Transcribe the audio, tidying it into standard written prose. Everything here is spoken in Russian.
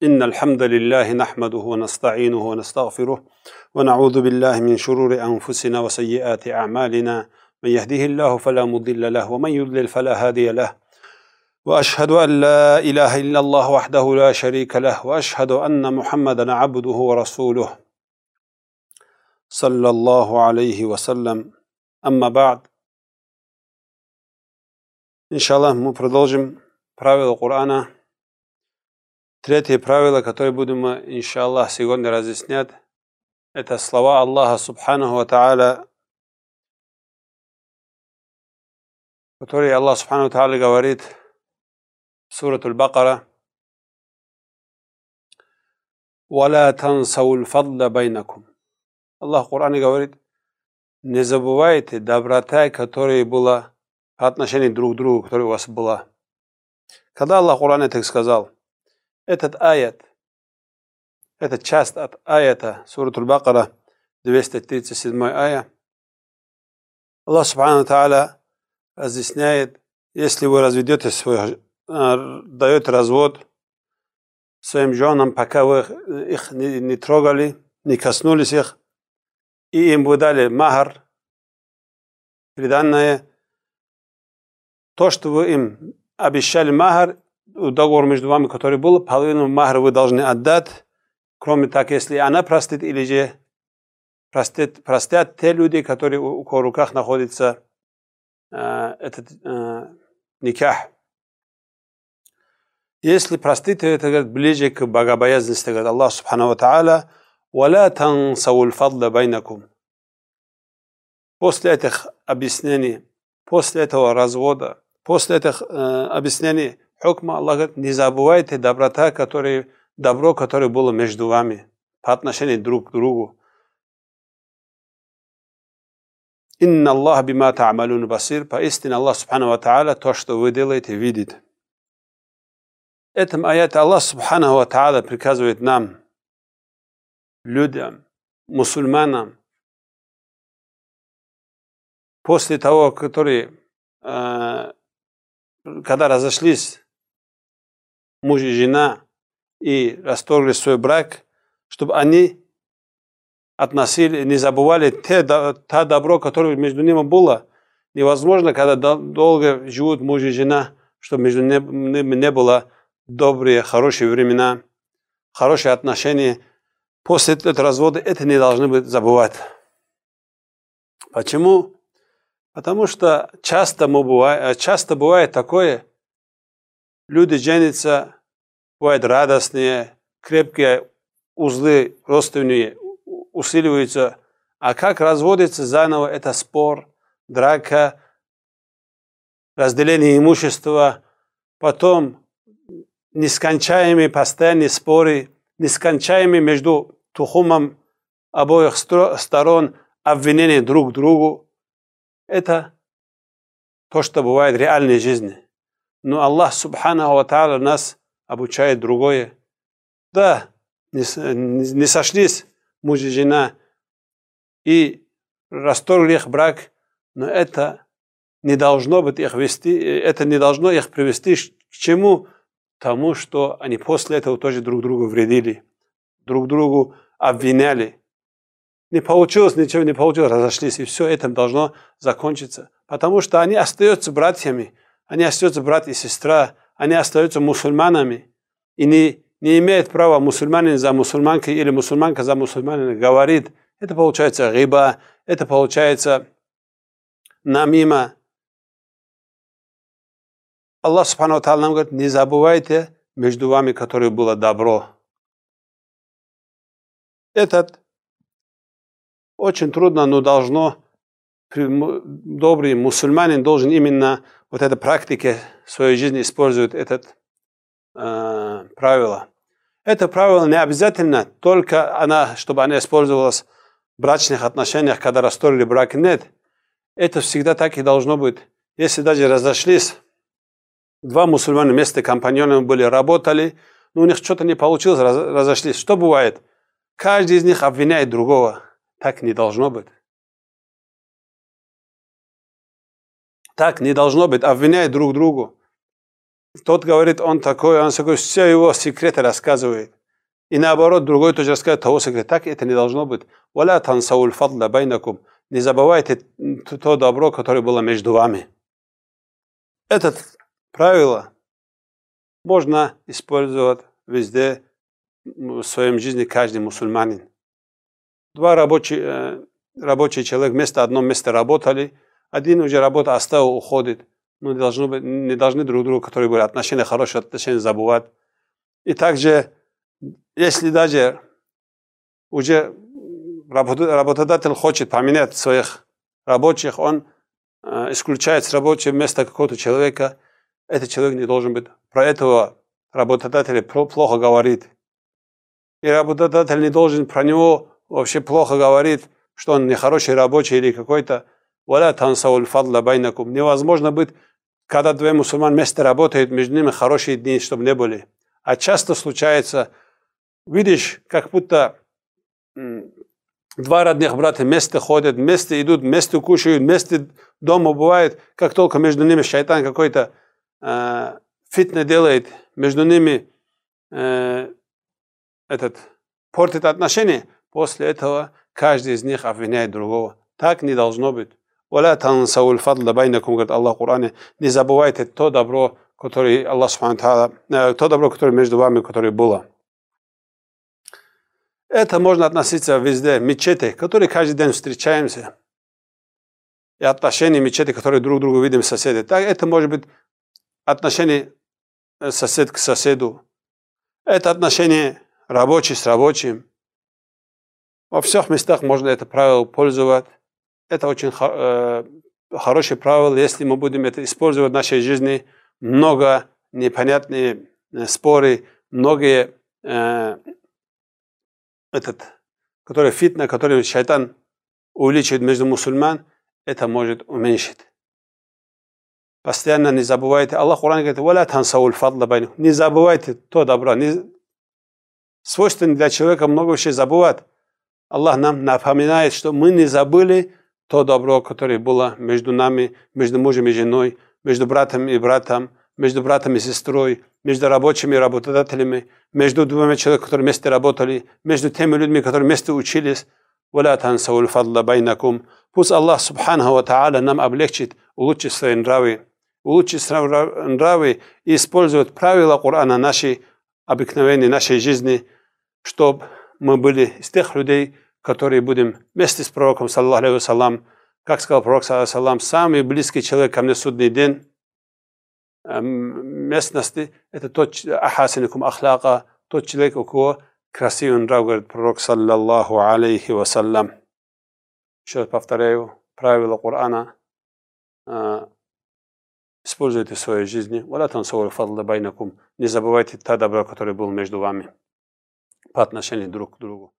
إن الحمد لله نحمده ونستعينه ونستغفره ونعوذ بالله من شرور أنفسنا وسيئات أعمالنا من يهده الله فلا مضل له ومن يضلل فلا هادي له وأشهد أن لا إله إلا الله وحده لا شريك له وأشهد أن محمدا عبده ورسوله صلى الله عليه وسلم. Амма ба'д. Иншаллах, мы продолжим правила Корана. Третье правило, которое будем, иншаллах, сегодня разъяснять, это слова Аллаха Субханаху ва Тааля, которые Аллах Субханаху ва Тааля говорит в сурат Аль-Бакара: «Валя тансаул фадла байнакум». Аллах в Коране говорит: не забывайте доброта, которая была по отношению друг к другу, которая у вас была. Когда Аллах в Коране так сказал, этот аят, эта часть от аята сурат Аль-Бакара, 237 ая, Аллах Субхану ва Тааля разъясняет: если вы разведетесь, даете развод своим женам, пока вы их не трогали, не коснулись их, и им вы дали махар, приданное, то, что вы им обещали махар, договор между вами, который был, половину махара вы должны отдать, кроме того, если она простит, или же простят те люди, которые у кого в руках находится этот никах. Если простите, это говорит, ближе к богобоязненности, говорит Аллах Субхану ва Тааля: «Валя тансаул фадла байнакум». После этих объяснений, после этого развода, после этих объяснений хукма, Аллах говорит: не забывайте добро, которое было между вами по отношению друг к другу. Инна Аллах бима та'малун басир. Поистине Аллах Субхану ва Тааля то, что вы делаете, видит. Этим аяте Аллах Субхану ва Тааля приказывает нам, людям, мусульманам, после того, когда разошлись муж и жена и расторгли свой брак, чтобы они относили, не забывали то добро, которое между ними было. Невозможно, когда долго живут муж и жена, чтобы между ними не было добрые, хорошие времена, хорошие отношения. После этого развода это не должны быть забывать. Почему? Потому что часто бывает такое, люди женятся, бывают радостные, крепкие узлы родственные усиливаются, а как разводится заново, это спор, драка, разделение имущества, потом нескончаемые постоянные споры, нескончаемые между тухумом обоих сторон, обвинения друг другу. Это то, что бывает в реальной жизни. Но Аллах Субханаху ва Тааля нас обучает другое. Да, не сошлись муж и жена и расторгли их брак, но это не должно быть их вести, это не должно их привести к чему? Тому, что они после этого тоже друг другу вредили, друг другу обвиняли. Не получилось, ничего не получилось, разошлись, и все это должно закончиться. Потому что они остаются братьями, они остаются брат и сестра, они остаются мусульманами. И не имеет права мусульманин за мусульманкой или мусульманка за мусульманином говорит. Это получается риба, это получается намима. Аллах Субхану ва Тааля нам говорит: не забывайте между вами, которое было добро. Этот очень трудно, но добрый мусульманин должен именно вот этой практике в своей жизни использовать это правило. Это правило не обязательно только чтобы она использовалась в брачных отношениях, когда расторгли брак. Нет, это всегда так и должно быть. Если даже разошлись, два мусульмана вместе компаньонами были, работали, но у них что-то не получилось, разошлись. Что бывает? Каждый из них обвиняет другого. Так не должно быть. Так не должно быть. Обвиняют друг другу. тот говорит, он такой, все его секреты рассказывает. И наоборот, другой тоже рассказывает того секрета. Так это не должно быть. «Валя тансауль фадла байнакум». Не забывайте то добро, которое было между вами. Это правило можно использовать везде в своей жизни каждый мусульманин. Два рабочий человек вместо одном месте работали, один уже работу оставил, уходит. Но не должны друг другу, которые были отношения, хорошие отношения, забывать. И также, если даже уже работодатель хочет поменять своих рабочих, он исключает с рабочего места какого-то человека, этот человек не должен быть. Про этого работодателя плохо говорит. И работодатель не должен про него вообще плохо говорить, что он нехороший рабочий или какой-то. «Валя тансауль фадла байнакум». Невозможно быть, когда двое мусульман вместе работают, между ними хорошие дни, чтобы не были. А часто случается, видишь, как будто два родных брата вместе ходят, вместе идут, вместе кушают, вместе дома бывает, как только между ними шайтан какой-то фитнес делает, между ними портит отношения, после этого каждый из них обвиняет другого. Так не должно быть. «Валя тансауль фадла байнакум», говорит Аллах в Коране, не забывайте то добро, которое Аллах субхану тааля, то добро, которое между вами, которое было. Это можно относиться везде, мечети, которые каждый день встречаемся, и отношения мечети, которые друг другу видим соседи. Так это может быть отношение сосед к соседу, это отношение рабочий с рабочим. Во всех местах можно это правило пользовать. Это очень хорошее правило, если мы будем это использовать в нашей жизни. Много непонятные споры, многие который фитна, который шайтан увеличивает между мусульман, это может уменьшить. Постоянно не забывайте. Аллах в Коране говорит: «Валя тансауль фадла байнакум». Не забывайте то добро. Свойственно для человека много вещей забывать. Аллах нам напоминает, что мы не забыли то добро, которое было между нами, между мужем и женой, между братом и братом, между братом и сестрой, между рабочими и работодателями, между двумя человеками, которые вместе работали, между теми людьми, которые вместе учились. «Валя тансауль фадла байнакум». Пусть Аллах субханаху ва тааля нам облегчит, улучшить свои нравы, и использовать правила Корана нашей обыкновенной нашей жизни, чтобы мы были из тех людей, которые будем вместе с пророком, саллаллаху алейхи вассалям, как сказал пророк, саллаллаху алейхи вассалям, самый близкий человек ко мне в судный день местности, это тот ахасиникум ахлака, тот человек, у кого красивый нрав, говорит пророк, саллаллаху алейхи вассалям. Еще раз повторяю, правила Корана используйте в своей жизни. «Валя тансауль фадла байнакум». Не забывайте то добро, которое было между вами по отношению друг к другу.